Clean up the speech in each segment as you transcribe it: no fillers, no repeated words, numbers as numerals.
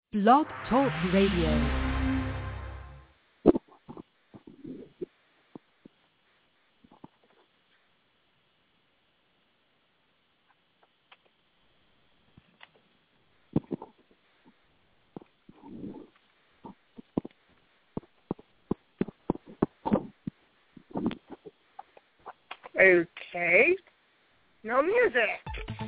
Blog Talk Radio. Okay. No music.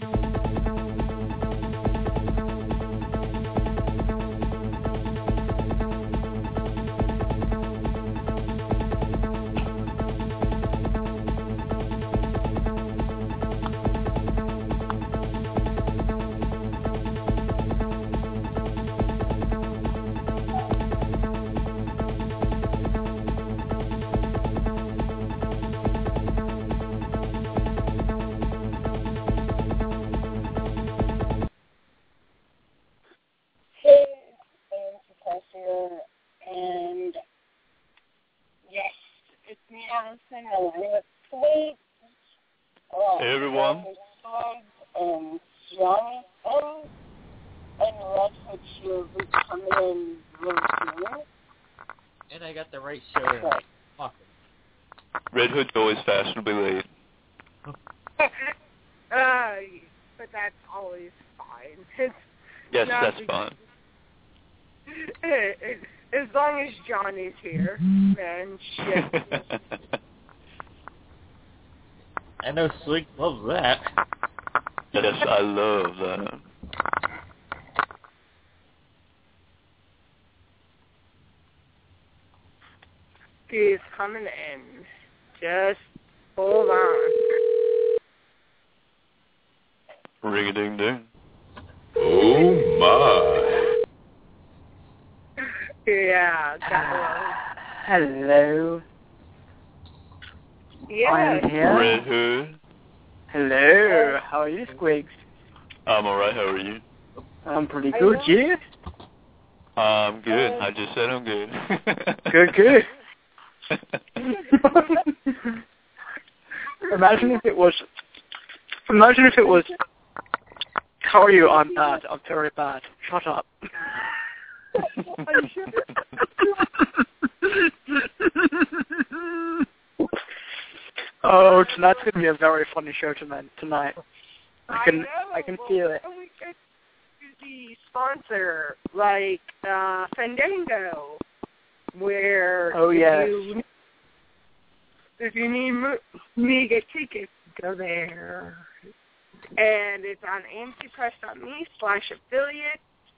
And yes, it's me, Allison, along with Sweet. Hey, everyone. And Johnny and Red Hood here who's coming in really soon. And I got the right show in. Awesome. Red Hood's always fashionably late. But that's always fine. It's Yes, not that's big- fine. As long as Johnny's here, man, shit. I know Slick loves that. Yes, I love that. He's coming in. Just hold on. Ring-a-ding-ding. Oh, my. Yeah, that Hello. was. Yeah. I'm here. Red Hood. Hello. How are you, Squigs? I'm alright, how are you? I'm pretty good. You? I'm good. I just said I'm good. Good. Imagine if it was. How are you? I'm bad. I'm very bad. Shut up. Oh, tonight's gonna be a very funny show tonight. I can feel it. And we get the sponsor, like Fandango, where if you need me to get tickets, go there. And it's on amcpress.me/affiliate.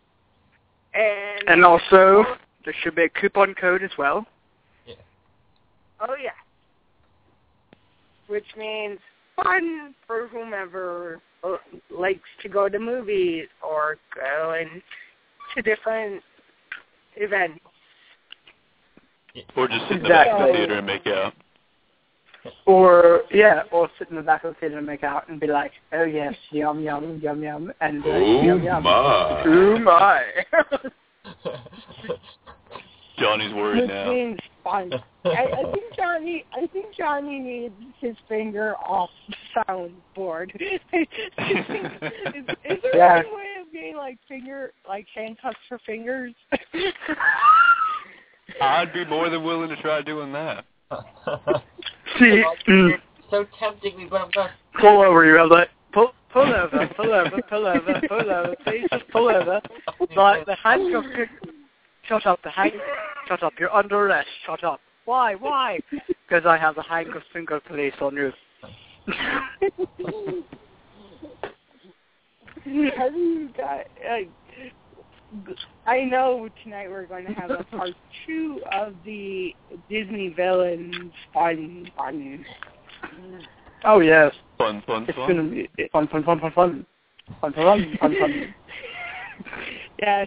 And also, there should be a coupon code as well. Yeah. Oh, yeah. Which means fun for whomever likes to go to movies or go to different events. Or just sit in the back of the theater and make out. Or sit in the back of the theater and make out and be like, oh yes, yum, yum, yum, yum, and yum, yum. My. Oh, my. Johnny's worried Which now. means fun. I think Johnny needs his finger off the soundboard. Is there any way of getting handcuffs for fingers? I'd be more than willing to try doing that. See, So tempting, we went back. pull over, you Elliot. Pull over, please just pull over. Like the handcuff. Shut up, you're under arrest, shut up. Why? Because I have the handcuff finger police on you. Have you got, I know tonight we're going to have a part 2 of the Disney villains fun. Oh, yes. Fun. It's going to be fun. Fun. Yes.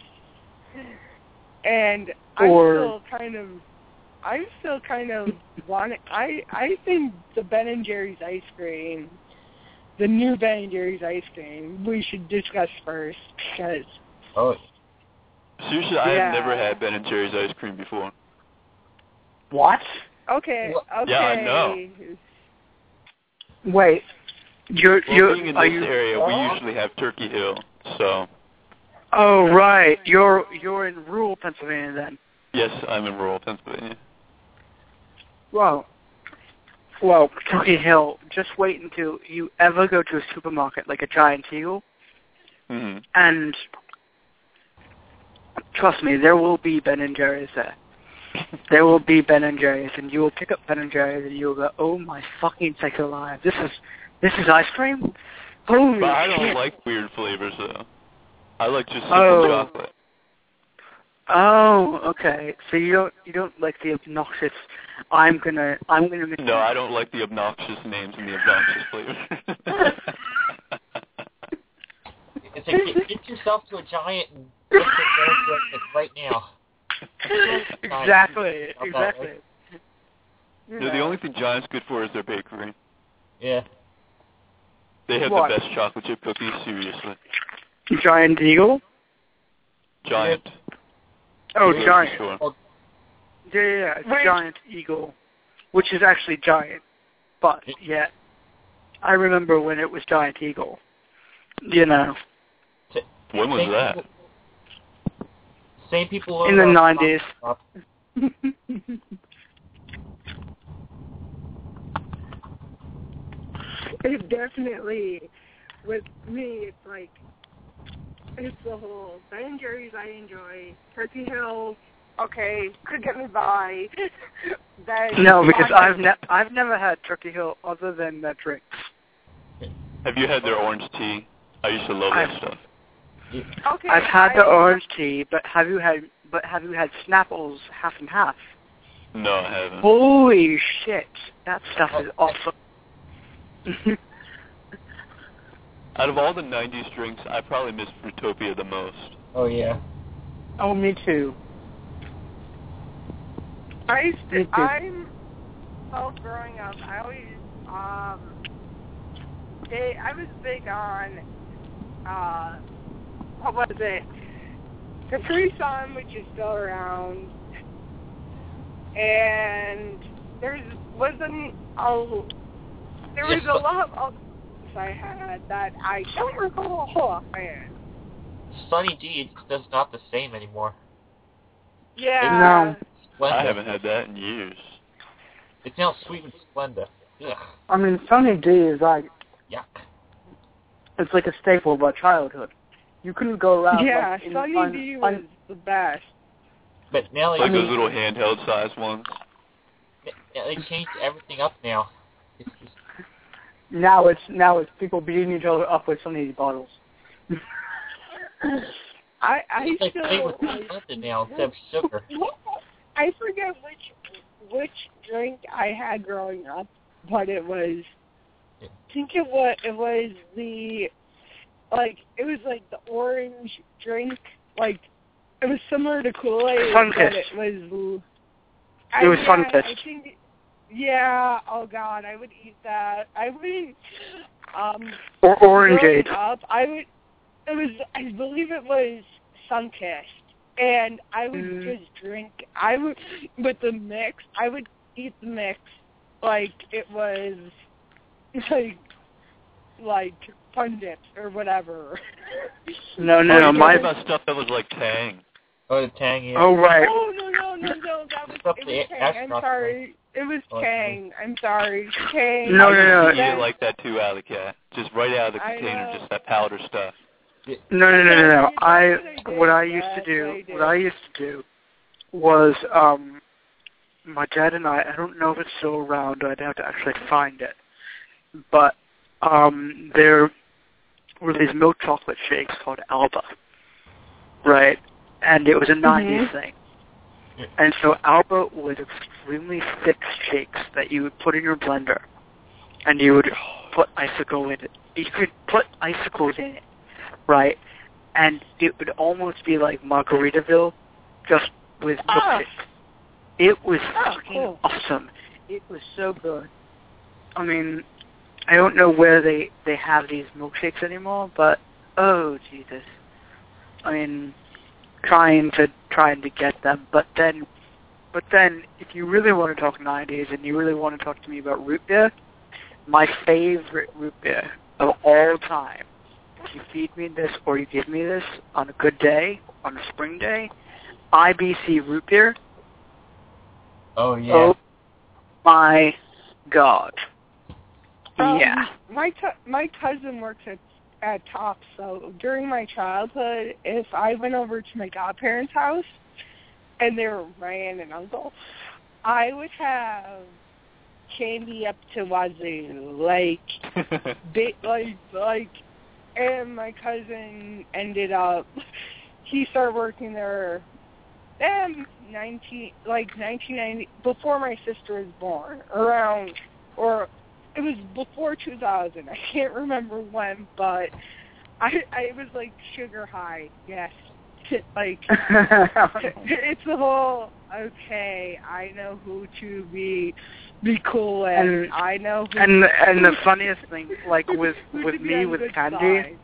And I'm still kind of wanting. I think the Ben & Jerry's ice cream, the new Ben & Jerry's ice cream, we should discuss first because. Oh. Seriously, I have never had Ben & Jerry's ice cream before. What? Okay. Yeah, I know. Wait. Being in this area, we usually have Turkey Hill, so. Oh, right. You're in rural Pennsylvania then. Yes, I'm in rural Pennsylvania. Well, Turkey Hill, just wait until you ever go to a supermarket like a Giant Eagle, and trust me, there will be Ben & Jerry's there. There will be Ben & Jerry's, and you will pick up Ben & Jerry's, and you will go, oh my fucking take alive, this is ice cream? Holy But I shit. don't like weird flavors, though. I like just simple chocolate. Oh, okay. So you don't like the obnoxious. I'm gonna. No, I don't like the obnoxious names and the obnoxious flavors. It's like, get yourself to a Giant and get it right now. Exactly. No, the only thing Giant's good for is their bakery. Yeah. They have What? the best chocolate chip cookies, seriously. Giant Eagle? Giant. Oh, Grocery Giant. store. Yeah, it's Giant Eagle, which is actually Giant. But, yeah, I remember when it was Giant Eagle. You know. When was that? Same people In the 90s. It definitely, with me, it's like, it's the whole Ben & Jerry's I enjoy, Turkey Hill, okay, could get me by. No, because I've never had Turkey Hill other than the drinks. Have you had their orange tea? I used to love that stuff. Okay, I've had the orange tea, but have you had Snapple's half and half? No, I haven't. Holy shit, that stuff is awesome. Out of all the 90s drinks, I probably miss Fruitopia the most. Oh, yeah. Oh, me too. I'm growing up, I always, I was big on, what was it? Capri Sun, which is still around, and there was a lot of I had that I don't recall offhand. Sunny D is not the same anymore. Yeah. No. I haven't had that in years. It's now Sweet and Splenda. Ugh. I mean, Sunny D is like, Yuck. it's like a staple of our childhood. You couldn't go around. Yeah, like, Sunny D was the best. But now Like those little handheld size ones. they changed everything up now. It's just, Now it's people beating each other up with Sunny D bottles. I they still play with something now instead of sugar. I forget which drink I had growing up, but it was. I think it was the the orange drink. Like it was similar to Kool-Aid, Sunkist. but it was. It was Sunkist. I think. Yeah. Oh God, I would eat that. I would. Or Orangeade. Up, I believe it was Sunkist, and I would just drink. With the mix. I would eat the mix like it was like Fun Dips or whatever. No. My about stuff that was like Tang. Oh, the Tang, yeah. Oh, right. Oh, no. That was Tang. I'm sorry. It was Tang. I'm sorry. Tang. No. I used to eat it like that too, Alley Cat. Just right out of the container, just that powder stuff. No. What I used to do was my dad and I don't know if it's still around, I'd have to actually find it, but there were these milk chocolate shakes called Alba, right? And it was a 90s thing. And so Alba was extremely thick shakes that you would put in your blender, and you would put icicle in it. You could put icicles in it, right? And it would almost be like Margaritaville, just with milkshakes. It was fucking awesome. It was so good. I mean, I don't know where they have these milkshakes anymore, but oh Jesus. I mean, trying to get them, but then if you really want to talk 90s and you really want to talk to me about root beer, my favorite root beer of all time if you feed me this or you give me this on a good day, on a spring day, IBC root beer. Oh yeah. Oh my God. Yeah. My cousin works at Tops, so during my childhood, if I went over to my godparents' house and they were my aunt and uncle, I would have candy up to wazoo, and my cousin ended up, he started working there 1990, before my sister was born, or it was before 2000. I can't remember when, but I was like sugar high, yes. Like, it's the whole, okay, I know who to be cool with, and I know who and the funniest thing, like with me with candy,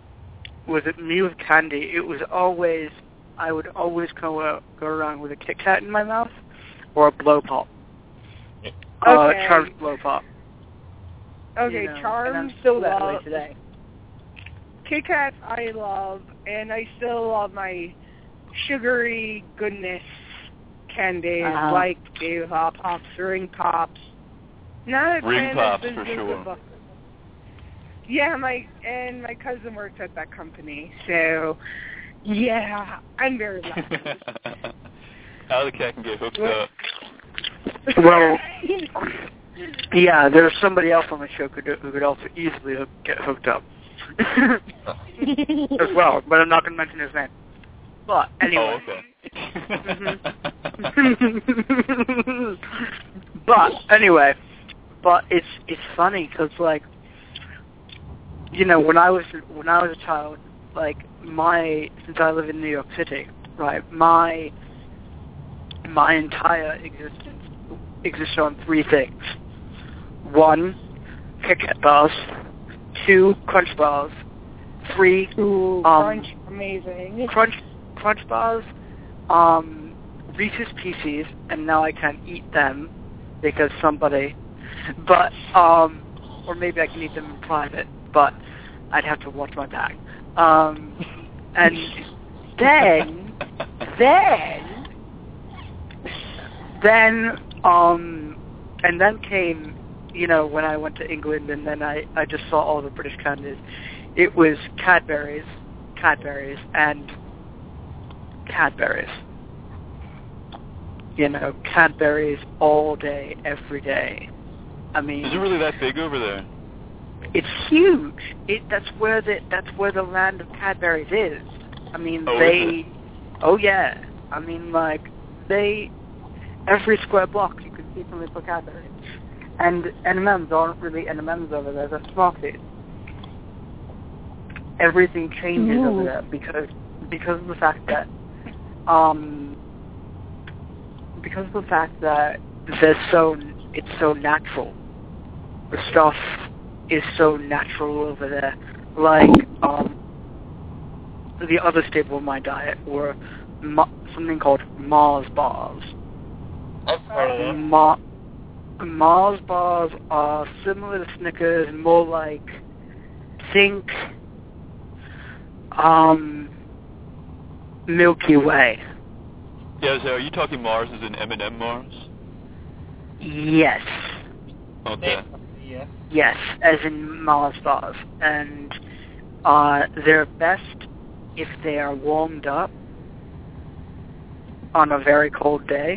it was always, I would always go around with a Kit Kat in my mouth or a Blow Pop. Okay. Charms Blow Pop. Okay, you know, Charms. And I'm still that way today. Kit Kats I love, and I still love my sugary goodness candies like Dave Pops, Ring Pops. Not a Ring fan Pops of for sure. Yeah, my cousin works at that company, so yeah, I'm very lucky. How the cat can get hooked up. Well, yeah, there's somebody else on the show who could also easily get hooked up. As well, but I'm not going to mention his name. But anyway. Oh, okay. But anyway, it's funny because, like, you know, when I was a child, like, since I live in New York City, right, my entire existence exists on three things. 1, Kit Kat bars. 2, Crunch bars. 3, Crunch, amazing. Crunch bars, Reese's Pieces, and now I can't eat them because somebody, but, or maybe I can eat them in private, but I'd have to watch my back. And then came, you know, when I went to England, and then I just saw all the British candies. It was Cadbury's, and Cadbury's. You know, Cadbury's all day, every day. I mean, is it really that big over there? It's huge. That's where the land of Cadbury's is. I mean, oh yeah. I mean, like, every square block you could see something for Cadbury's. And M&M's aren't really M&M's over there. They're Smarties. Everything changes over there because of the fact that it's so natural. The stuff is so natural over there. Like the other staple of my diet were something called Mars bars. I've heard of them. Mars bars are similar to Snickers, more like, think Milky Way. Yeah, so are you talking Mars as in M&M Mars? Yes. Okay. Yeah. Yes, as in Mars bars. And they're best if they are warmed up on a very cold day.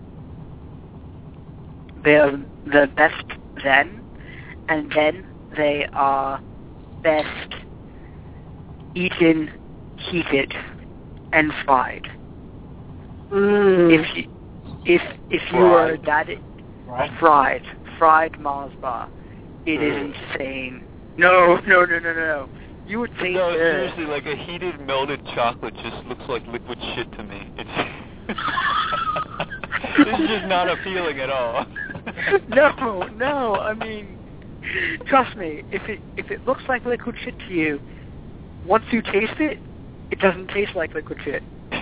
They're the best then, and then they are best eaten, heated, and fried. If you are that fried Mars bar, it is insane. No. You would think no, seriously, like a heated melted chocolate just looks like liquid shit to me. It's just not appealing at all. No. I mean, trust me. If it looks like liquid shit to you, once you taste it, it doesn't taste like liquid shit.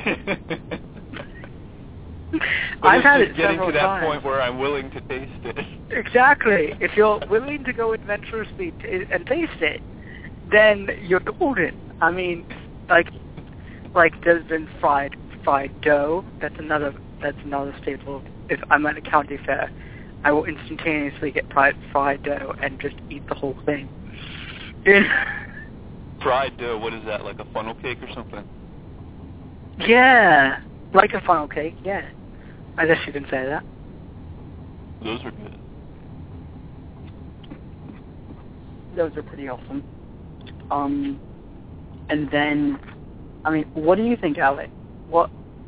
I've had it getting several to that times. point where I'm willing to taste it. Exactly. If you're willing to go adventurously and taste it, then you're golden. I mean, like there's been fried dough. That's another staple. If I'm at a county fair, I will instantaneously get fried dough and just eat the whole thing. Fried dough, what is that, like a funnel cake or something? Yeah, like a funnel cake, yeah. I guess you can say that. Those are good. Those are pretty awesome. And then, I mean, what do you think, Alec? What?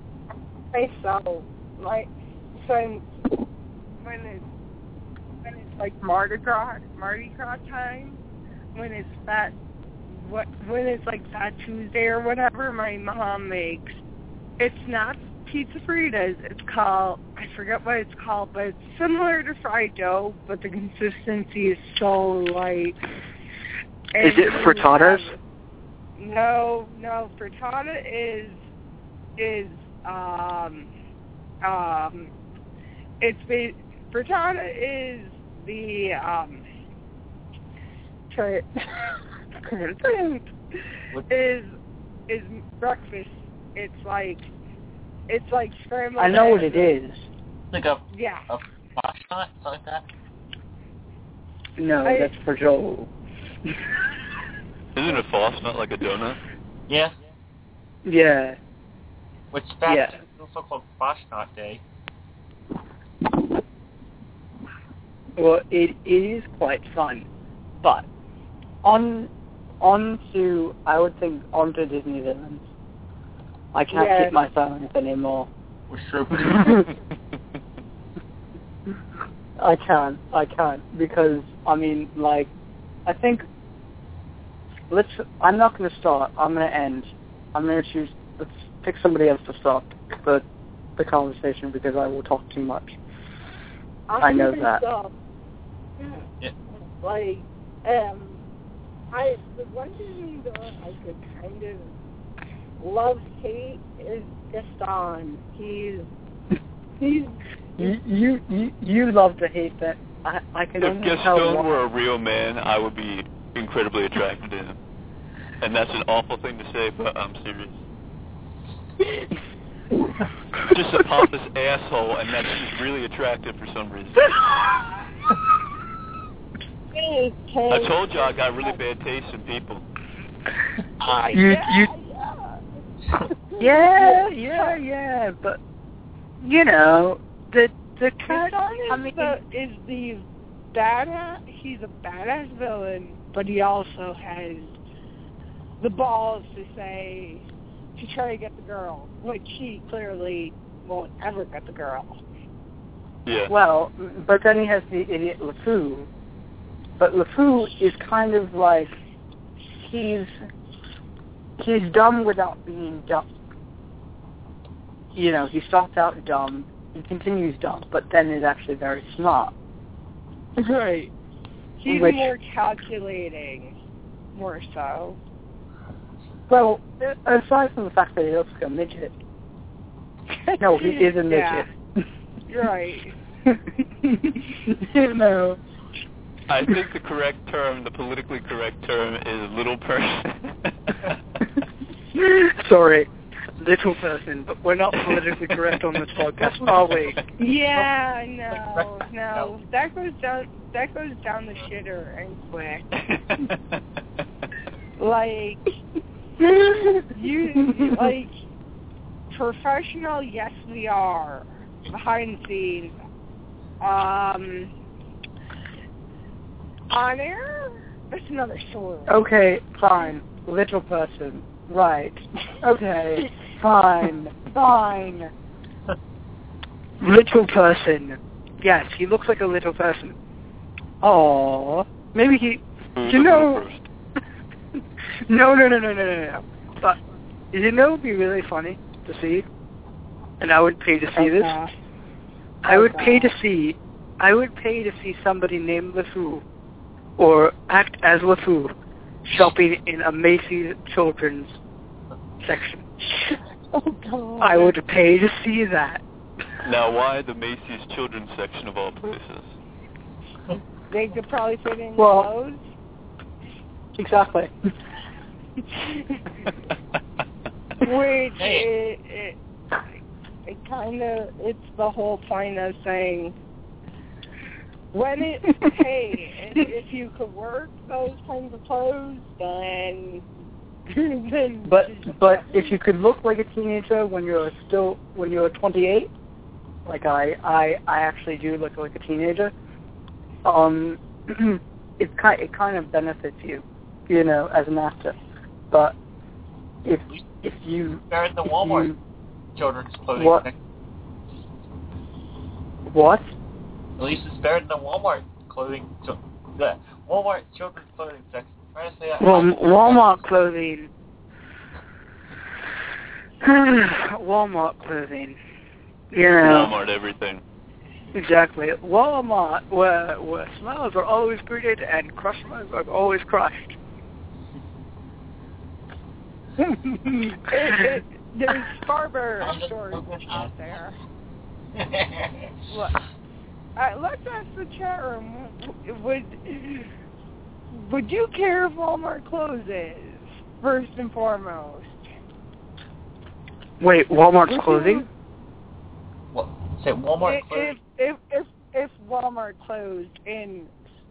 When it's like Mardi Gras time, when it's like Fat Tuesday or whatever, my mom makes. It's not pizza fritas. It's called, I forget what it's called, but it's similar to fried dough, but the consistency is so light. Is it frittatas? No, frittata frittata is the is breakfast. It's like scrambled. I know what it is. Like a foxtrot, something like that. No, that's for Joel. Isn't a false nut like a donut? Yeah. Yeah. Which that's also called Foxtrot Day. Well, it is quite fun, but onto Disneyland. I can't keep my silence anymore. We're sure. I can't because I mean, like, I think I'm not going to start. I'm going to end. I'm going to choose. Let's pick somebody else to start the conversation because I will talk too much. I know that. Yeah. Like, the one Disney villain I could kind of love-hate is Gaston. He's You love to hate that. I can only If Gaston were a real man, I would be incredibly attracted to him. And that's an awful thing to say, but I'm serious. Just a pompous asshole, and that's just really attractive for some reason. I told you I got really bad taste in people. Yeah, but you know the cat. I mean, is the badass. He's a badass villain, but he also has the balls to try to get the girl, which he clearly won't ever get the girl. Yeah. Well, but then he has the idiot LeFou. But LeFou is kind of like he's dumb without being dumb. You know, he starts out dumb, he continues dumb, but then is actually very smart. Right. He's more calculating, more so. Well, aside from the fact that he looks like a midget. No, he is a midget. Yeah. You're right. You know. I think the politically correct term is little person. Sorry, little person, but we're not politically correct on this podcast, are we? Yeah, no. That goes down the shitter and quick. Like, you like, professional, yes we are. Behind the scenes. On air? That's another story. Okay, fine. Little person. Right. Okay, fine. Little person. Yes, he looks like a little person. Aww. Maybe he... You know... No. But, you know it would be really funny to see? And I would pay to see this. I would pay to see somebody named LeFou or act as LeFou shopping in a Macy's children's section. Oh, God. I would pay to see that. Now, why the Macy's children's section of all places? They could probably fit in clothes. Exactly. Which it kind of, it's the whole point of saying, if you could work those kinds of clothes, then But if you could look like a teenager when you're 28, like I actually do look like a teenager, it kind of benefits you, as an actor. But if you better than Walmart children's clothing. What? At least it's better than the Walmart clothing. The Walmart children's clothing section. Trying to say that. Well, Walmart clothing. Walmart clothing. Walmart everything. Exactly. Walmart, where smiles are always greeted and customers are always crushed. There's Barber stores out there. Let's ask the chat room. Would you care if Walmart closes, first and foremost? Wait, Walmart's closing? What? Say Walmart closed? If Walmart closed in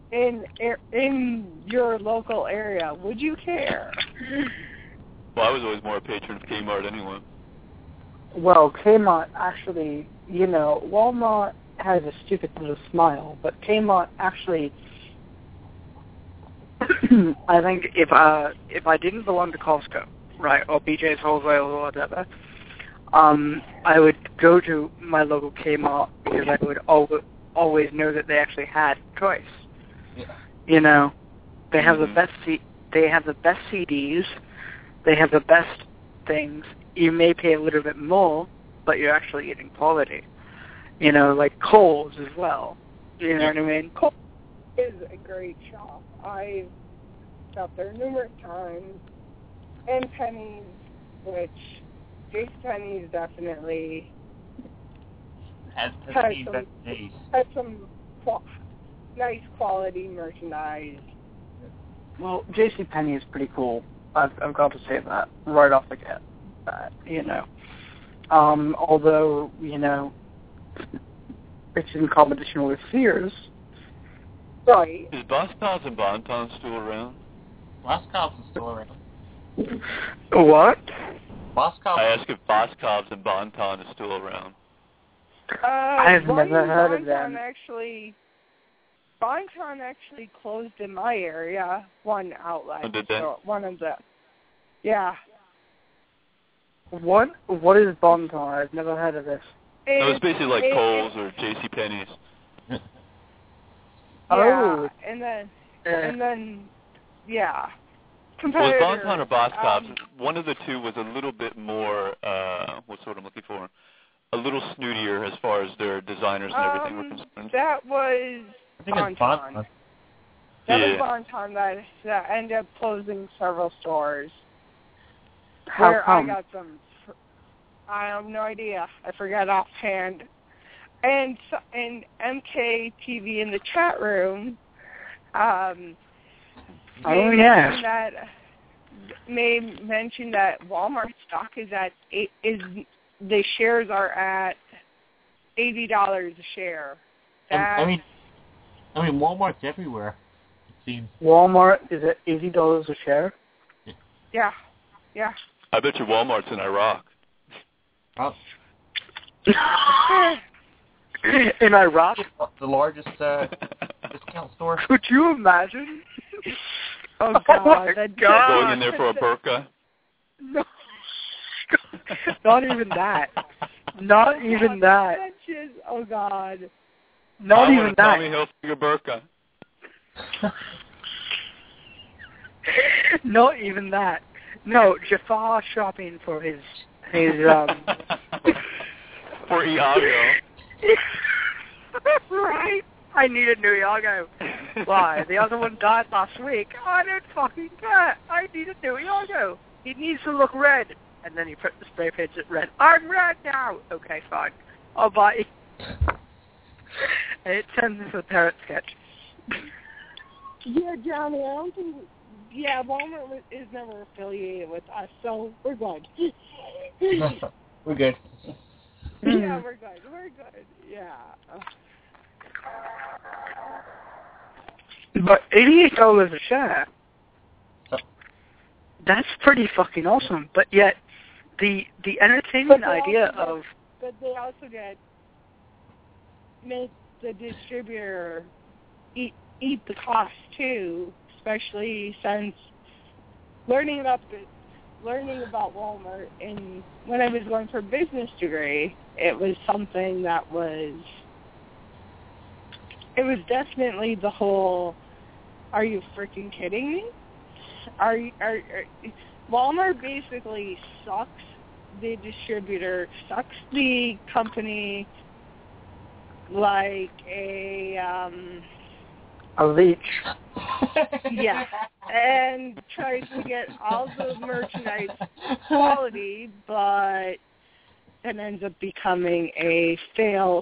your local area, would you care? Well, I was always more a patron of Kmart anyway. Well, Kmart actually, Walmart has a stupid little smile, but Kmart actually, I think if I didn't belong to Costco, right, or BJ's Wholesale or whatever, I would go to my local Kmart because I would always know that they actually had choice. Yeah. They have the best they have the best CDs, they have the best things. You may pay a little bit more, but you're actually getting quality. Like Kohl's as well. You know what I mean? Kohl's is a great shop. I've stopped there numerous times. And Penny's, which JCPenney's definitely has some nice quality merchandise. Well, JCPenney is pretty cool. I've got to say that right off the get. Although, it's in competition with Sears. Right. Is Boscov's and Bon-Ton still around? Boscov's is still around. What? Boscov's. I asked if Boscov's and Bon-Ton is still around. I've never heard of them. Bon-Ton actually closed in my area, one outlet. Oh, did they? So one of the, yeah. What is Bon-Ton? I've never heard of this. It's basically like Kohl's or JCPenney's. Oh. And then, yeah. Was Bon-Ton or Boscov's? One of the two was a little bit more, what's what I'm looking for? A little snootier as far as their designers and everything were concerned. That was Bon-Ton. That was Bon-Ton that ended up closing several stores. How come? I got some, I have no idea. I forgot offhand. And MKTV in the chat room, may mention that Walmart stock the shares are at $80 a share. I mean, Walmart's everywhere. It seems. Walmart is at $80 a share. Yeah. I bet you Walmart's in Iraq. Oh. In Iraq? The largest discount store. Could you imagine? Oh, God. Going in there for a burqa? No. Not even that. Not even that. Oh, God. Not even that. Tommy Hilfiger burqa. Not even that. No, Jafar shopping for his for Iago. Right. I need a new Iago. Why? The other one died last week. I don't fucking care. I need a new Iago. He needs to look red. And then he put the spray paint at red. I'm red now. Okay, fine. I'll buy. And it turns into a parrot sketch. Yeah, Johnny, I don't think Walmart is never affiliated with us, so we're good. We're good. Yeah, we're good. We're good. Yeah. But $88 a share. That's pretty fucking awesome. But yet, the entertainment idea of... But they also make the distributor eat the cost too, especially since learning about Walmart, and when I was going for a business degree, it was something that was definitely the whole, are you freaking kidding me? Walmart basically sucks the distributor, sucks the company like a leech. Yeah, and tries to get all the merchandise quality, but it ends up becoming a fail.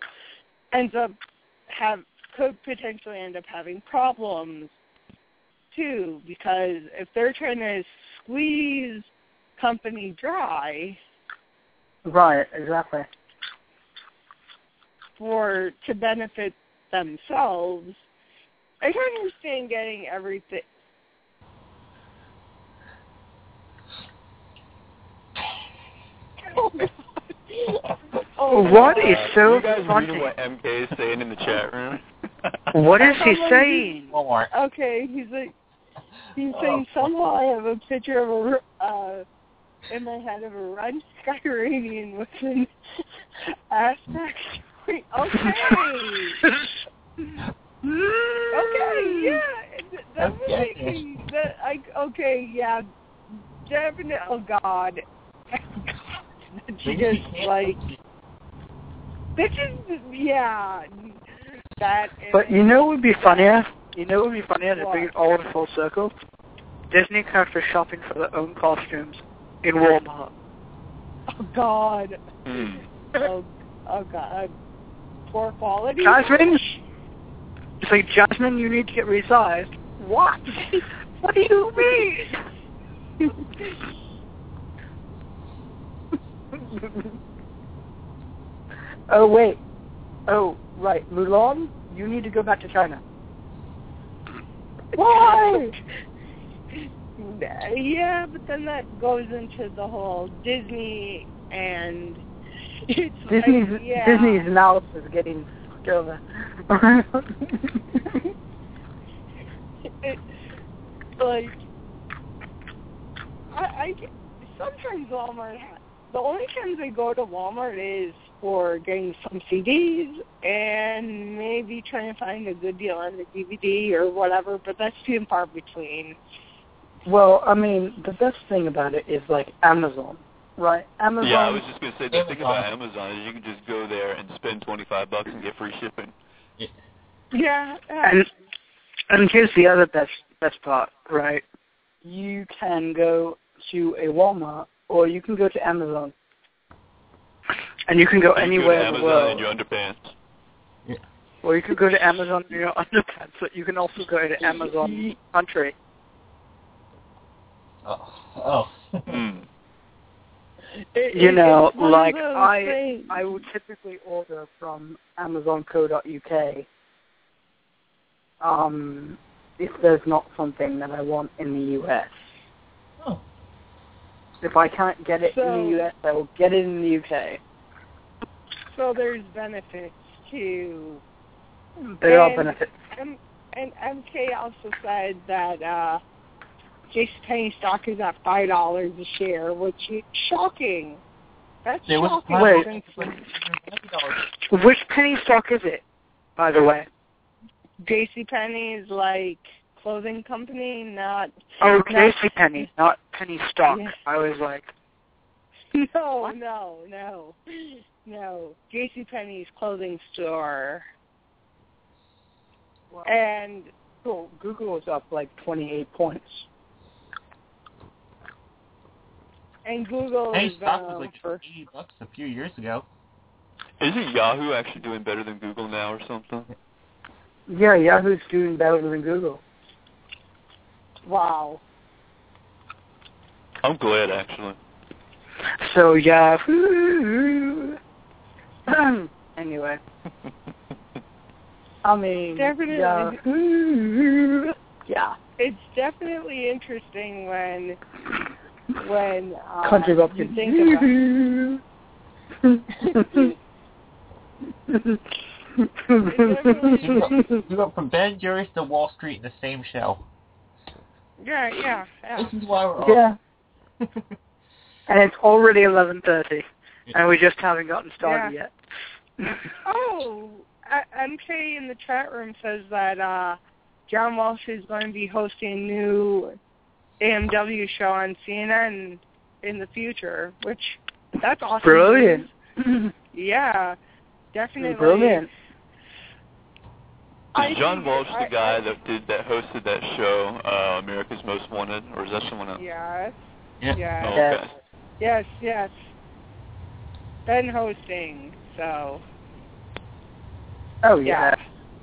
Could potentially end up having problems too, because if they're trying to squeeze company dry, right, exactly, to benefit themselves, I can understand getting everything. What is so you guys funny? reading what MK is saying in the chat room? What is he saying? Walmart. Okay, he's saying somehow I have a picture of in my head of a Run Skyranian with an aspect. Okay. Okay, yeah, that was making that. Okay, yeah, definitely. Oh God, she just like. This is that. But you know what would be funnier? To bring it all in full circle? Disney characters shopping for their own costumes in Walmart. Oh God. Oh God. Poor quality. Jasmine? It's like, Jasmine, you need to get resized. What? What do you mean? Oh, wait. Oh, right. Mulan, you need to go back to China. Why? Yeah, but then that goes into the whole Disney and Disney's mouth is getting fucked over. I sometimes Walmart. The only times I go to Walmart is for getting some CDs and maybe trying to find a good deal on the DVD or whatever, but that's few and far between. Well, I mean, the best thing about it is like Amazon, right? Amazon. Yeah, I was just going to say, the thing about Amazon is you can just go there and spend $25 and get free shipping. Yeah. And here's the other best part, right? You can go to a Walmart or you can go to Amazon. And you can go anywhere in the world. You can go to Amazon in your underpants. Yeah. Or you can go to Amazon in your underpants, but you can also go to Amazon country. Oh. You know, like I would typically order from Amazon.co.uk if there's not something that I want in the US. Oh. If I can't get it in the US, I will get it in the UK. So there's benefits to... There are benefits. And MK also said that JCPenney stock is at $5 a share, which is shocking. That's shocking. Wait. Which penny stock is it, by the way? JCPenney is like clothing company, not... Oh, JCPenney, not penny stock. Yeah. I was like... No. JCPenney's clothing store. Wow. And Google was up like 28 points. And Google Penny is stock was like $80 a few years ago. Isn't Yahoo actually doing better than Google now or something? Yeah, Yahoo's doing better than Google. Wow. I'm glad, actually. So, yeah. Anyway. I mean, definitely. Yeah. It's definitely interesting when Country you Bumpkin. think about. You got from Ben Jerry's to Wall Street in the same show. Yeah. This is why we're on. Yeah. And it's already 11:30, and we just haven't gotten started yet. Oh, MK in the chat room says that John Walsh is going to be hosting a new AMW show on CNN in the future, which that's awesome. Brilliant. Yeah, definitely. Brilliant. Is John Walsh the guy that hosted that show, America's Most Wanted, or is that someone else? Yes. Yeah. Oh, okay. Yes. Been hosting, so. Oh, yeah.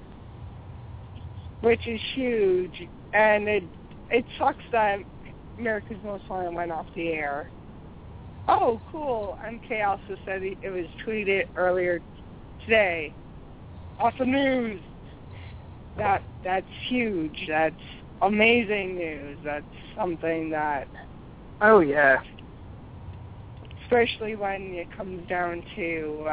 Which is huge, and it sucks that America's Most Wanted went off the air. Oh, cool. MK also said it was tweeted earlier today. Awesome news. That's huge. That's amazing news. That's something that... Oh, yeah. Especially when it comes down to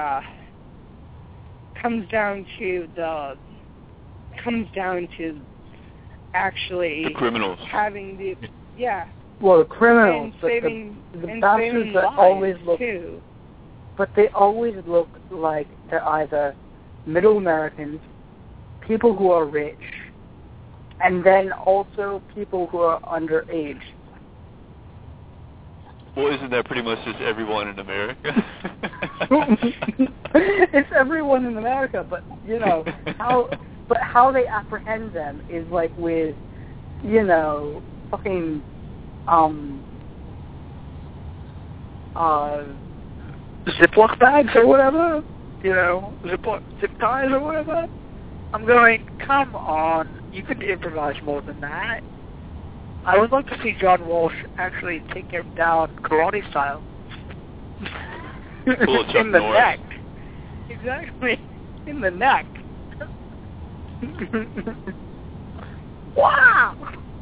actually the criminals. having the Well, the criminals, and but saving, the and bastards saving that lives always look, too. but they always look like they're either middle Americans, people who are rich, and then also people who are underage. Well, isn't that pretty much just everyone in America? It's everyone in America, but how they apprehend them is like with, fucking Ziploc bags or whatever, zip ties or whatever. I'm going, come on, you could improvise more than that. I would like to see John Walsh actually take him down karate style. Cool, Chuck in the Norris. neck. Exactly. In the neck. Wow!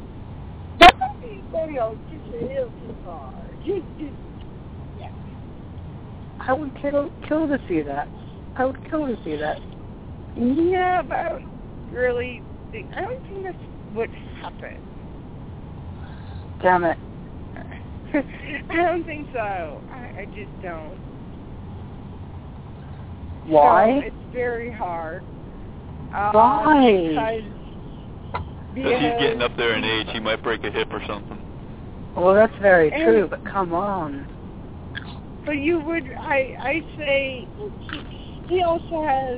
I would kill to see that. I would kill to see that. Yeah, but I don't think that's what happened. Damn it. I don't think so. I just don't. Why? So it's very hard. Why? Because he's getting up there in age, he might break a hip or something. Well, that's very true, but come on. But you would, I say, he also has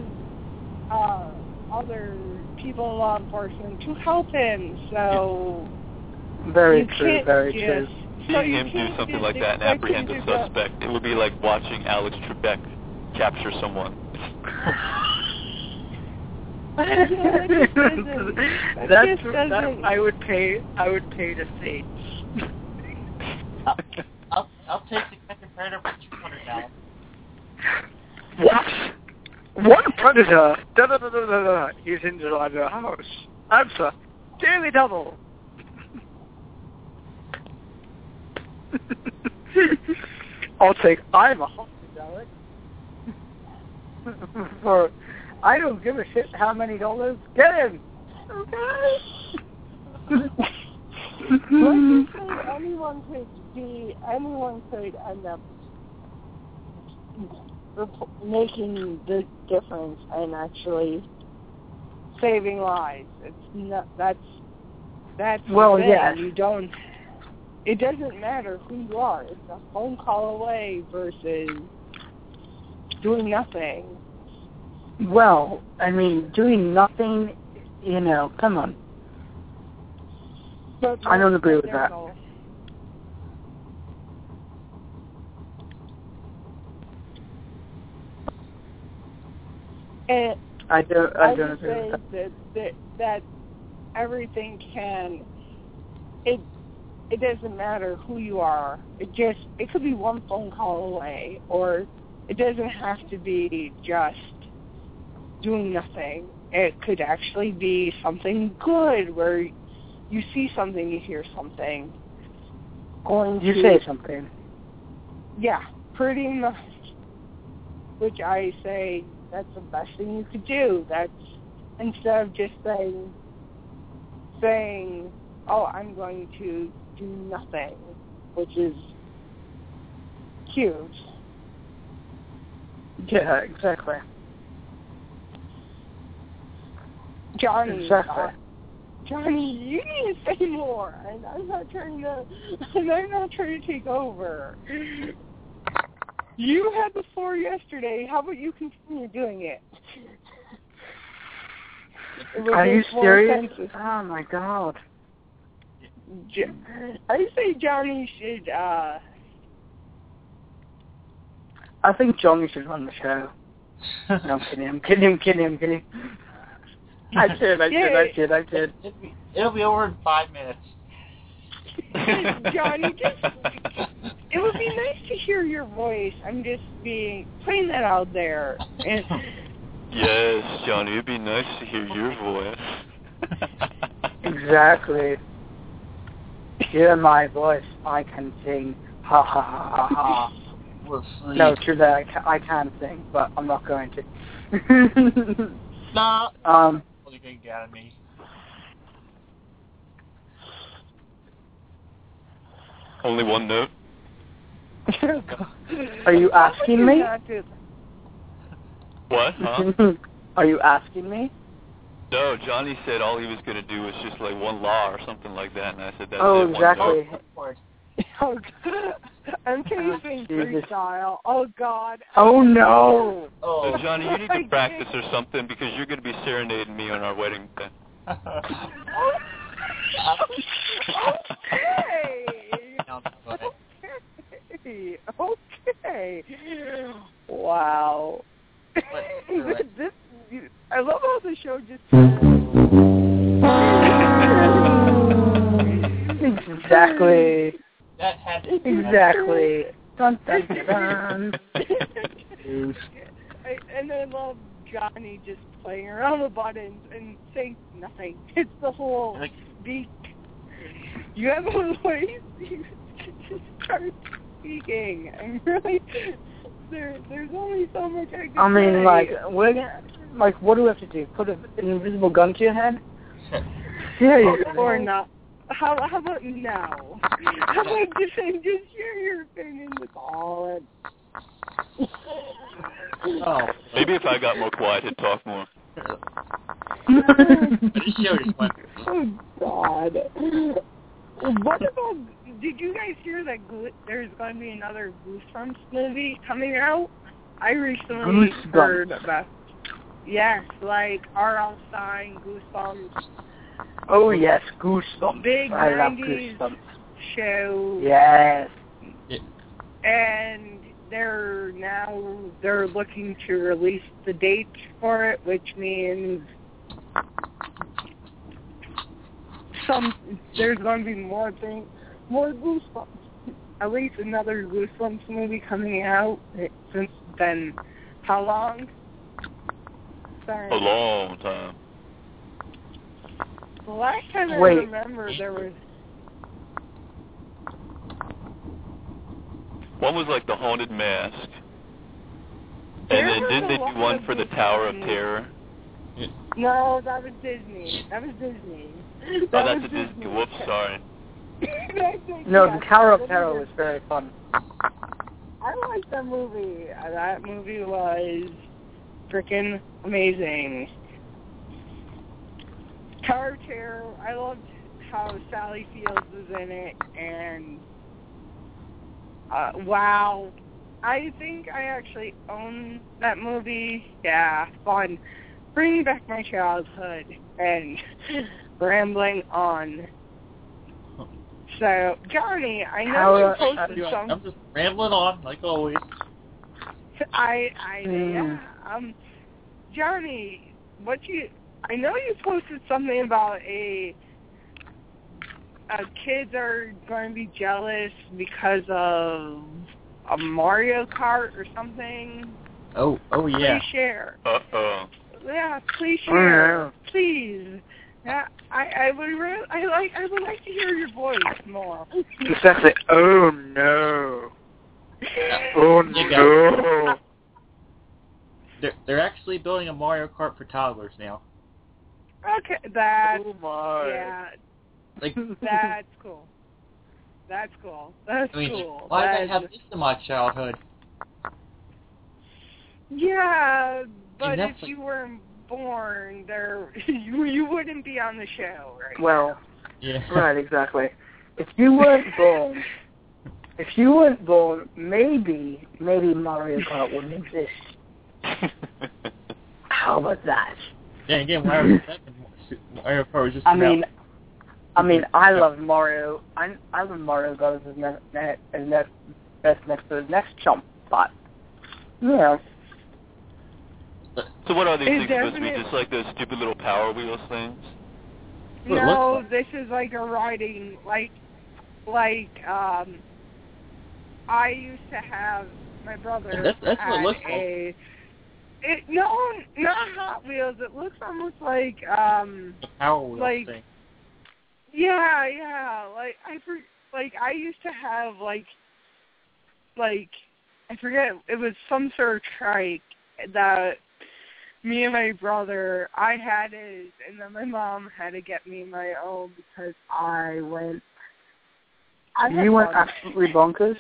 other people in law enforcement to help him, so... Very true, very true. Seeing him do something like that and apprehend a suspect, it would be like watching Alex Trebek capture someone. I would pay to see. I'll take the second predator for $200. What? One predator? Da-da-da-da-da-da. He's inside the house. Answer. Daily double. I'll take, I'm a hostage, Alex. For, I don't give a shit how many dollars. Get him! Okay. Anyone could end up making the difference and actually saving lives. It's not, that's well, the thing. yes. You don't. It doesn't matter who you are. It's a phone call away versus doing nothing. Well, I mean, doing nothing, come on. I don't agree with that. And I don't agree with that everything can, it doesn't matter who you are. It could be one phone call away, or it doesn't have to be just doing nothing. It could actually be something good, where you see something, you hear something. You say something. Yeah, pretty much. Which I say that's the best thing you could do. That's instead of just saying, oh, I'm going to do nothing, which is huge. Yeah, exactly. Johnny, exactly. Johnny, you need to say more, and I'm not trying to take over. You had the floor yesterday. How about you continue doing it? Are you serious? Oh my God. I say Johnny should. I think Johnny should run the show. No, I'm kidding. I did. It'll be over in 5 minutes. Johnny, it would be nice to hear your voice. I'm just putting that out there. Yes, Johnny, it'd be nice to hear your voice. Exactly. Hear my voice. I can sing. Ha ha ha ha ha. No, true that I can sing, but I'm not going to. Nah. What are you going to get out of me? Only one note? Are you asking me? What? Huh? Are you asking me? No, Johnny said all he was going to do was just like one law or something like that, and I said that's it. Exactly. Oh, I'm chasing freestyle. Oh, God. Oh, no. So, Johnny, you need to practice or something because you're going to be serenading me on our wedding day. Okay. Wow. I love how the show just... Exactly. That had to be exactly. Dun, dun, dun. And I love Johnny just playing around the buttons and saying nothing. It's the whole beat. You have a voice. You just start speaking. I'm really... There's only so much I can say. I mean, what do we have to do? Put an invisible gun to your head? Seriously. Or not. How about now? How about just share your opinion with all and... Maybe if I got more quiet, I'd talk more. Oh, God. What about... Did you guys hear that there's going to be another Goosebumps movie coming out? I recently heard about... Yes, like R.L. Stine, Goosebumps. Oh, yes, Goosebumps. Big I 90s love Goosebumps. Show. Yes. And they're looking to release the date for it, which means there's going to be more Goosebumps. At least another Goosebumps movie coming out since then. How long? Sorry. A long time. The last time I remember there was... One was like The Haunted Mask. And then didn't they do one for the Tower of Terror? No, that was Disney. Oh, that's a Disney. Whoops, sorry. No, the Tower of Terror was very fun. I liked that movie. That movie was freaking amazing. Tower of Terror, I loved how Sally Fields was in it, and wow. I think I actually own that movie. Yeah, fun. Bringing back my childhood and rambling on. So, Johnny, I know you posted some... I'm just rambling on, like always. Johnny, I know you posted something about a kids are going to be jealous because of a Mario Kart or something. Oh yeah. Please share. Uh-oh. Yeah, please share. Please. Yeah, I would like to hear your voice more. Exactly. Oh no. Oh no. They're actually building a Mario Kart for toddlers now. Okay, that's Oh my. yeah. Like, That's cool. That's cool. That's I mean, cool. why did I That's- have this in my childhood? Yeah, but that's if like- you weren't born, there you wouldn't be on the show, right? Well, Yeah. right, exactly. If you weren't born, maybe Mario Kart wouldn't exist. How about that? Yeah, again, Mario Kart was just. I mean, I love Mario. I love Mario Brothers as next to the next jump spot. Yeah. So what are these It's things supposed to be? definite- Just like those stupid little Power Wheels things? What it No, looks this is like a riding, I used to have, my brother That's what it had looks like. No, not Hot Wheels. It looks almost like, The Power Wheels like- thing. yeah, I used to have, I forget, it was some sort of trike that me and my brother, I had his, and then my mom had to get me my own because I went... You went absolutely bonkers.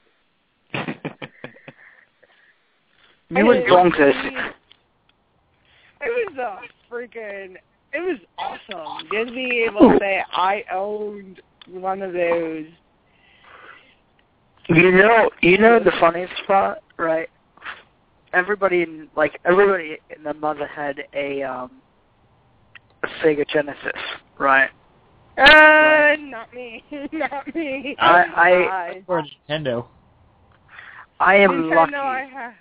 You went bonkers. It was awesome. Just being able to say I owned one of those. You know the funniest part, right? Everybody in the mother had a Sega Genesis, right? Not me. Not me. Or Nintendo. I am Nintendo, lucky. I have.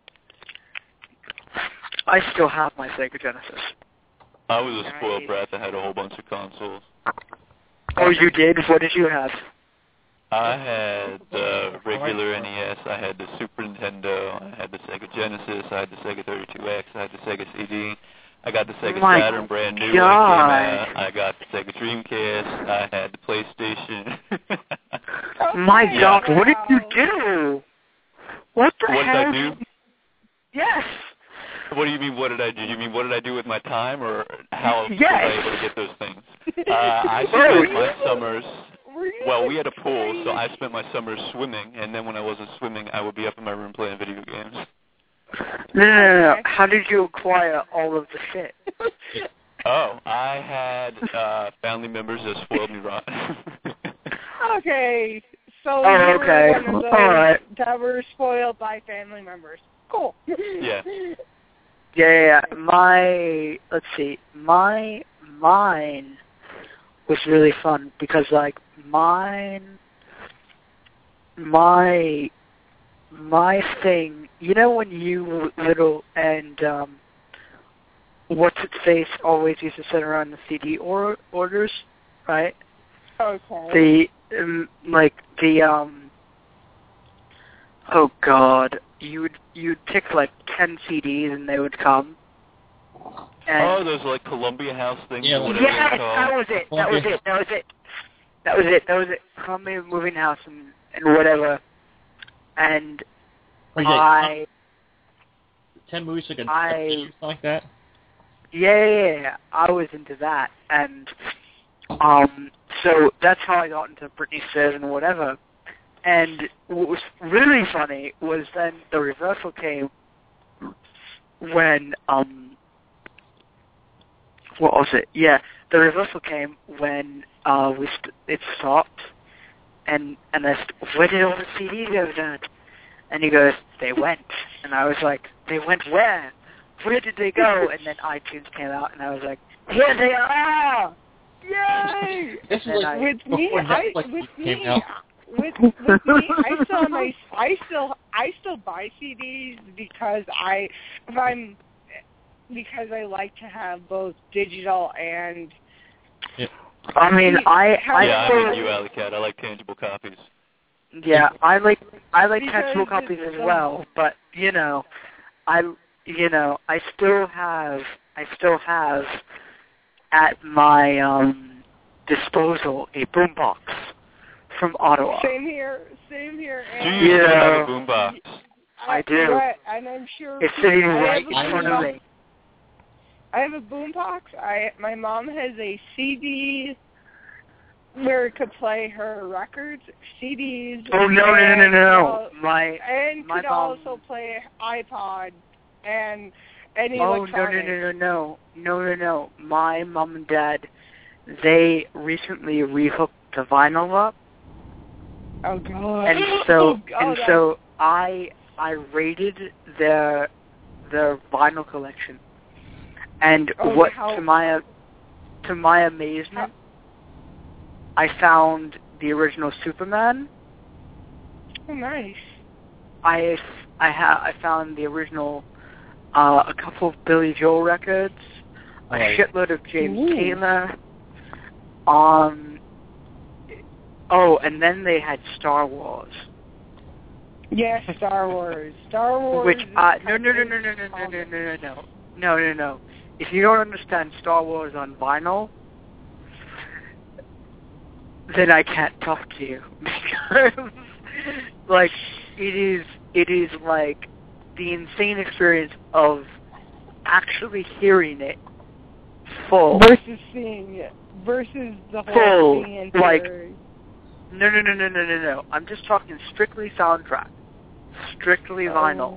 I still have my Sega Genesis. I was a spoiled Nice. brat that had a whole bunch of consoles. Oh, you did? What did you have? I had the regular NES, I had the Super Nintendo, I had the Sega Genesis, I had the Sega 32X, I had the Sega CD, I got the Sega My Saturn brand new when it came God. out, I got the Sega Dreamcast, I had the PlayStation. My Okay, God, wow. what did you do? What the What did hell? I do? Yes. What do you mean, what did I do? You mean, what did I do with my time, or how was Yes. I able to get those things? I spent my summers... Were you Well, we had a pool, so crazy? I spent my summers swimming, and then when I wasn't swimming, I would be up in my room playing video games. No. How did you acquire all of the shit? Oh, I had family members that spoiled me rotten. Okay, so Oh, you okay. were one of those All right. that were spoiled by family members. Cool. Yeah. Yeah. Mine was really fun because my thing, you know when you were little and what's its face always used to sit around the CD orders, right? Okay. Oh God, you'd pick 10 CDs and they would come. And Oh, those like Columbia House things Yeah, or whatever yes, they're called. that was it. Columbia Moving House and whatever. And Or I 10 movies like a I- something like that. yeah, I was into that, and so that's how I got into Britney Spears and whatever. And what was really funny was then the reversal came when what was it? Yeah, the reversal came when it stopped, and I said, where did all the CDs go, Dad? And he goes, they went, and I was like, they went where? Where did they go? And then iTunes came out, and I was like, here they are! Yay! This is And like I- With me, before Netflix came out. With me, I still buy CDs because I like to have both digital and I mean, I'm with you, Alley Cat. I like tangible copies. Yeah, I like Because tangible copies as well, but I still have at my disposal a boombox from Ottawa. Same here. Do you still have a boombox? I do. Right, and I'm sure It's sitting right in front of me. I have a boombox. My mom has a CD where it could play her records, CDs. Oh no! And my could mom also play iPod and any Oh electronics. no! My mom and dad, they recently rehooked the vinyl up. Oh god! And so I raided their vinyl collection, and to my amazement, I found the original Superman. Oh, nice. I found the original a couple of Billy Joel records, a shitload of James Taylor. Oh, and then they had Star Wars. Yes, Star Wars. Which no. If you don't understand Star Wars on vinyl, then I can't talk to you, because like it is like the insane experience of actually hearing it full versus seeing it versus the whole full, thing in like theory. No. I'm just talking strictly soundtrack, strictly vinyl.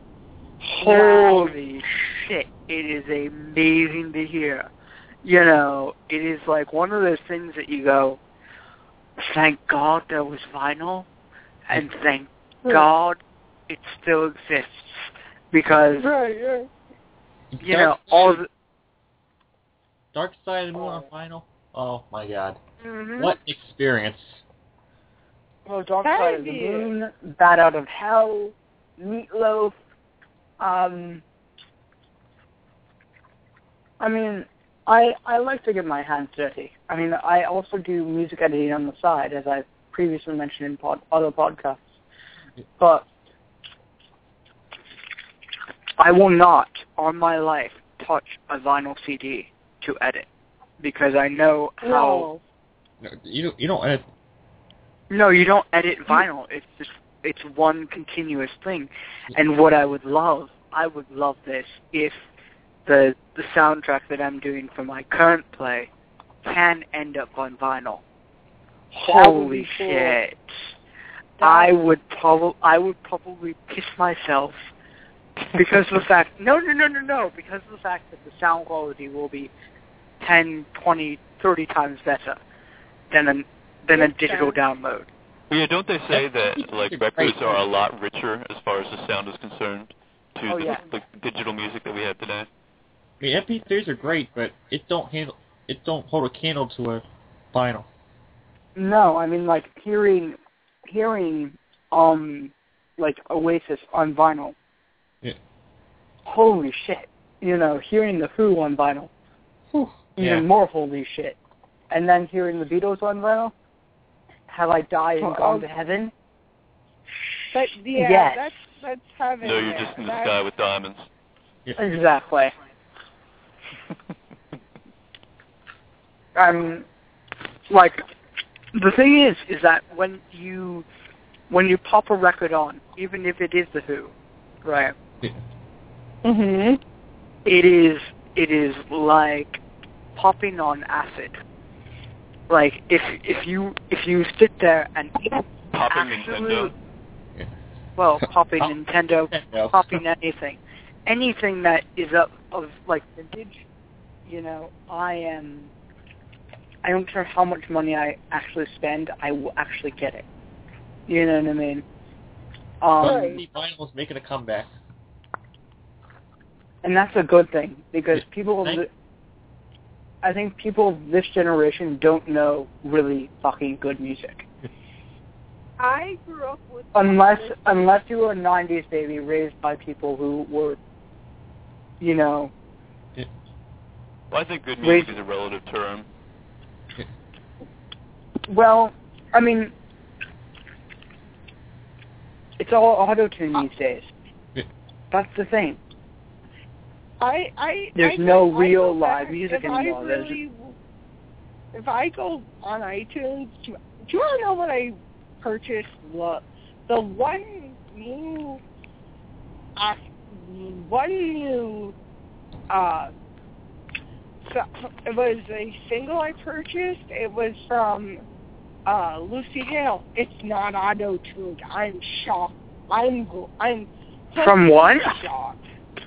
Holy shit! It is amazing to hear. It is like one of those things that you go, thank God there was vinyl, and thank God it still exists, because all the Dark Side of the Moon on vinyl. Oh my God! Mm-hmm. What experience! Well, Dark Side of the Moon, Bat Out of Hell, Meatloaf. I mean, I like to get my hands dirty. I mean, I also do music editing on the side, as I previously mentioned in other podcasts. But I will not, on my life, touch a vinyl CD to edit, because I know how... No, you don't edit. No, you don't edit vinyl. It's one continuous thing. And what I would love this if the soundtrack that I'm doing for my current play can end up on vinyl. Holy shit. I would probably piss myself because of the fact because of the fact that the sound quality will be 10, 20, 30 times better than a digital download. Yeah, don't they say that records are a lot richer as far as the sound is concerned to the digital music that we have today? I mean, MP3s are great, but it don't hold a candle to a vinyl. No, I mean hearing Oasis on vinyl. Yeah. Holy shit. Hearing the Who on vinyl. Even more holy shit. And then hearing the Beatles on vinyl. Have I died and gone to heaven? Yes. That's heaven. No, you're just in the sky with diamonds. Yeah. Exactly. The thing is that when you pop a record on, even if it is the Who, right? Yeah. Mhm. It is like popping on acid. Like if you sit there and popping Nintendo. Yeah. Well, popping Nintendo, popping anything that is of vintage. I don't care how much money I actually spend, I will actually get it. You know what I mean? Vinyl is making a comeback. And that's a good thing, because I think people of this generation don't know really fucking good music. I grew up with... Unless you were a 90s baby raised by people who were, Well, I think good music is a relative term. Well, I mean, it's all auto-tune these days. That's the thing. There's no real live music anymore. If I go on iTunes, do you want to know what I purchased? The one new so it was a single I purchased. It was from Lucy Hale. It's not auto-tuned. I'm shocked. I'm from what? Shocked.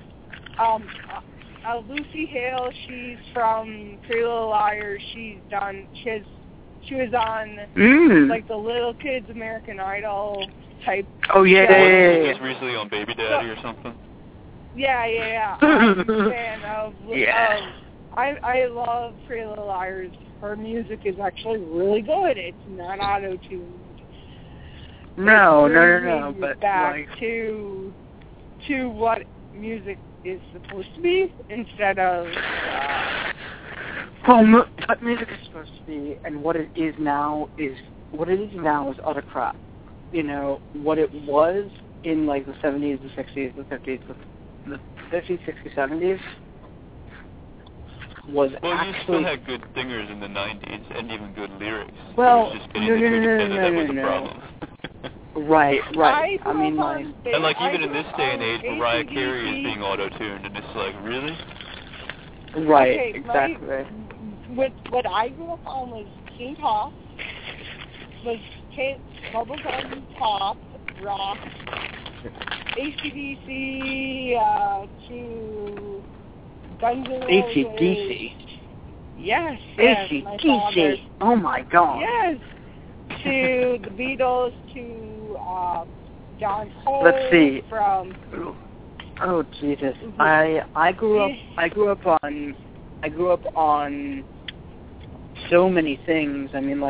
Lucy Hale. She's from Pretty Little Liars. She was on like the Little Kids American Idol type. Oh yeah. She was recently on Baby Daddy or something. Yeah. I'm a fan of. Yeah. I love Pretty Little Liars. Her music is actually really good. It's not auto-tuned. No. But back like to what music is supposed to be instead of. What music is supposed to be and what it is now is utter crap. You know what it was in like the 70s, the 60s, the 50s, the 50s, 60s, 70s. Was well, actually... you still had good singers in the 90s and even good lyrics. Well, it was just getting the two together that was the problem. Right. I mean, like... And like even in this day and age, Mariah Carey is being auto-tuned, and it's like, really? Right, okay, exactly. What I grew up on was Teen Pop, bubblegum pop, rock, AC/DC, to... Guns N' Roses. AC/DC. Yes. AC/DC. Oh my God. Yes. To the Beatles, to John Cole. Let's see. From. Oh Jesus. I grew up on so many things. I mean,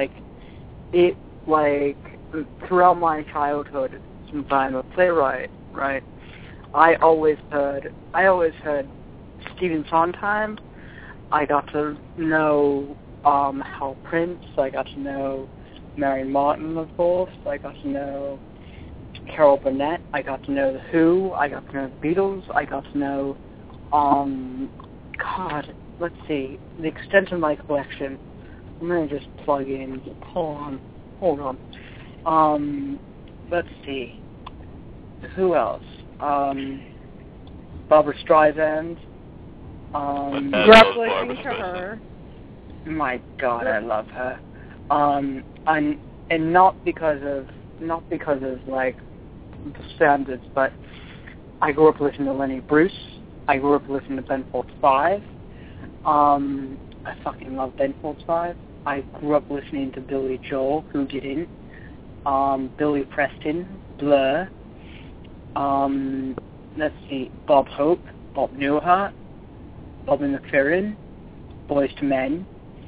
throughout my childhood, since I'm a playwright, right? I always heard Stephen Sondheim. I got to know Hal Prince. I got to know Mary Martin, of course. I got to know Carol Burnett. I got to know The Who. I got to know the Beatles. I got to know, let's see, the extent of my collection. I'm going to just plug in. Hold on. Let's see. Who else? Barbra Streisand. Grappling to her. My God, I love her. And not because of like the standards, but I grew up listening to Lenny Bruce. I grew up listening to Ben Folds 5. I fucking love Ben Folds 5. I grew up listening to Billy Joel, who didn't. Billy Preston, Blur. Let's see, Bob Hope, Bob Newhart, Bobby McFerrin, Boyz II Men.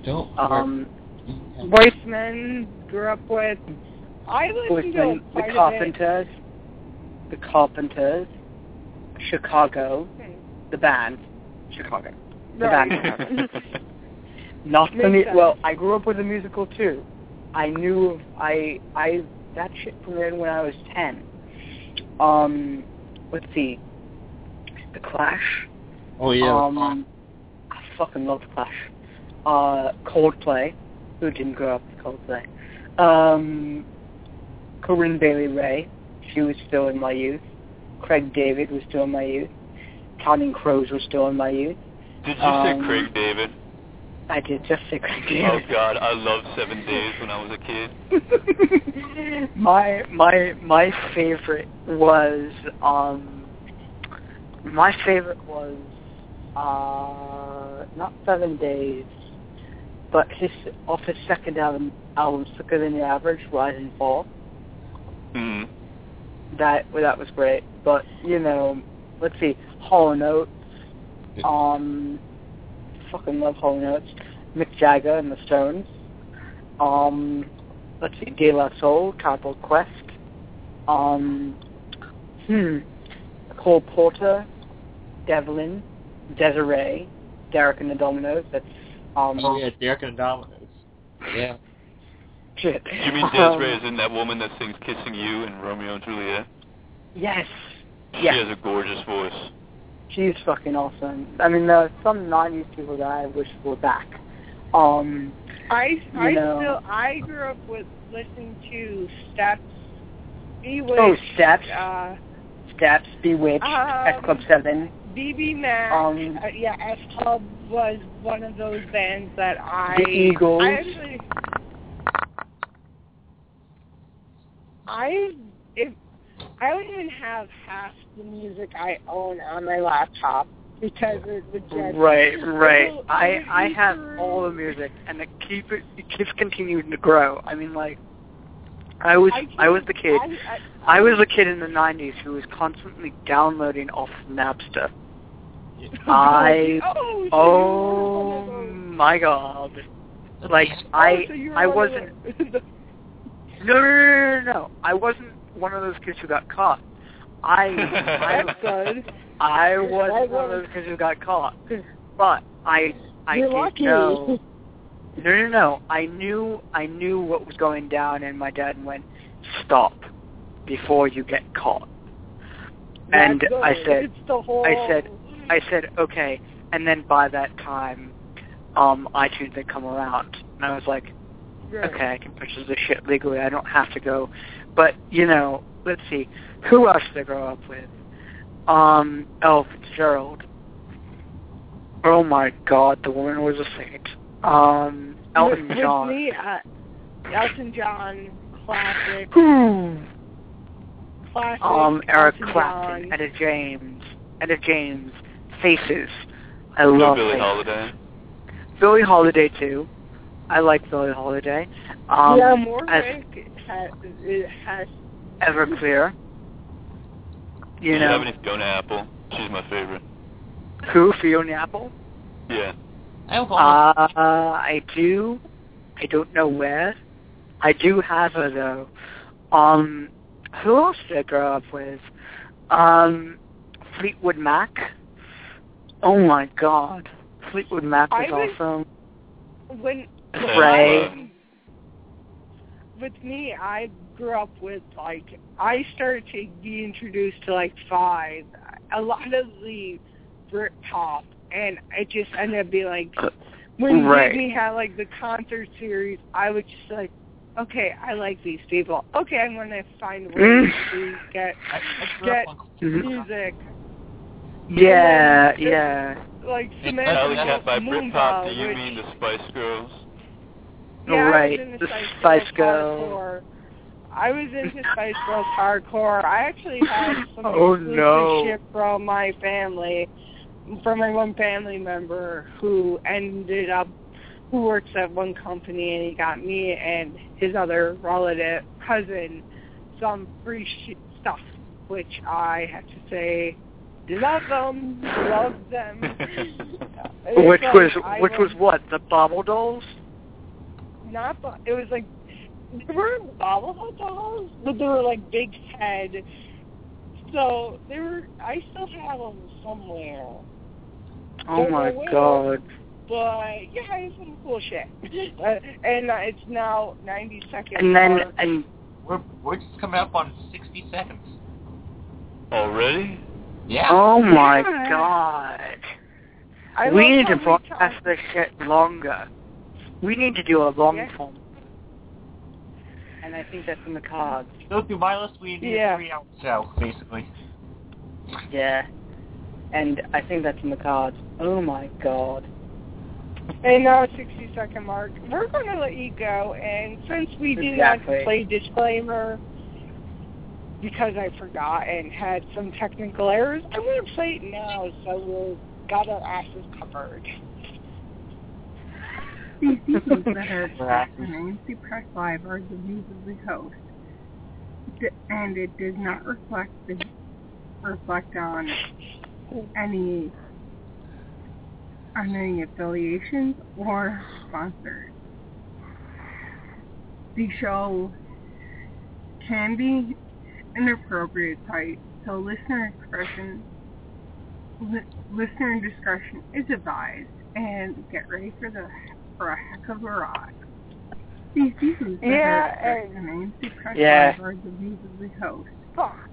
Boyz II Men grew up with. I listened to quite the Carpenters, Chicago, the band, Chicago, the band. Not the music. Well, I grew up with a musical too. I knew that shit premiered when I was 10. Let's see, The Clash. Oh yeah. I fucking love The Clash. Coldplay. Who didn't grow up with Coldplay? Corinne Bailey Rae. She was still in my youth. Craig David was still in my youth. Counting Crows was still in my youth. Did you say Craig David? I did just say Craig David. Oh God, I loved 7 Days when I was a kid. my favorite was not 7 Days, but off his second album, Sicker Than the Average, Rise and Fall. Mm-hmm. That was great. But let's see, Hall & Oates. Fucking love Hall & Oates. Mick Jagger and the Stones. Let's see, De La Soul, Cowboy Quest. Cole Porter, Devlin, Desiree, Derek and the Dominoes. That's oh yeah, Derek and the Dominoes. Yeah. Shit. You mean Desiree is in that woman that sings Kissing You in Romeo and Juliet? Yes. She has a gorgeous voice. She's fucking awesome. I mean, there are some 90s people that I wish were back. I grew up with listening to Steps, Bewitched. Oh, Steps. Steps, Bewitched, S Club 7. BB Mac. S Club was one of those bands that The Eagles. I don't even have half the music I own on my laptop because it would just... Right. I have all the music, and it keeps continuing to grow. I mean, like, I was the kid. I was the kid in the 90s who was constantly downloading off Napster. Oh my God! Like I wasn't. No. I wasn't one of those kids who got caught. I was one of those kids who got caught. But I didn't know. No. I knew what was going down, and my dad went, "Stop, before you get caught." And I said, okay. And then by that time, iTunes had come around, and I was like, okay, I can purchase this shit legally. I don't have to go. But let's see, who else did I grow up with? Ella Fitzgerald. Oh my God, the woman was a saint. Elton John. With me, Elton John, classic. Classic. Eric Clapton, Etta James, Faces. I love Billie Faces. Holiday. Billie Holiday too. I like Billie Holiday. Morgan has Everclear. Do you have any Fiona Apple? She's my favorite. Who? Fiona Apple? Yeah. I do. I don't know where. I do have her though. Who else did I grow up with? Fleetwood Mac. Oh my God, Fleetwood Mac was awesome. Ray. With me, I grew up with I started to be introduced to a lot of the Britpop, and it just ended up being when Disney had the concert series, I would just okay, I like these people. Okay, I'm going to find ways to get music. Yeah. Samantha Alley-Cat by Britpop, do you mean the Spice Girls? Yeah, right, the Spice Girls. I was into Spice Girls hardcore. I actually had some exclusive shit from my one family member who works at one company, and he got me and his other relative, cousin, some free stuff, which I have to say, love them. Which was what? The Bobble Dolls? It was they weren't bobblehead dolls, but they were big head. So I still have them somewhere. Oh my God. But yeah, it's some cool shit. And it's now 90 seconds. And we're just coming up on 60 seconds. Already? Yeah. Oh my God. We need to broadcast this shit longer. We need to do a long form. And I think that's in the cards. Go through my list, we need a 3-hour show, basically. Yeah. And I think that's in the cards. Oh my God. And now it's 60-second mark. We're going to let you go, and since we do not play disclaimer, because I forgot and had some technical errors, I'm going to play it now, so we've got our asses covered. These views that are expressed on ANC Press Live are the views of the host, and it does not reflect on any affiliations or sponsors. The show can be inappropriate type, so listener discretion is advised, and get ready for a heck of a ride. These views that are expressed in AMC Press Live are the views of the host. Fuck.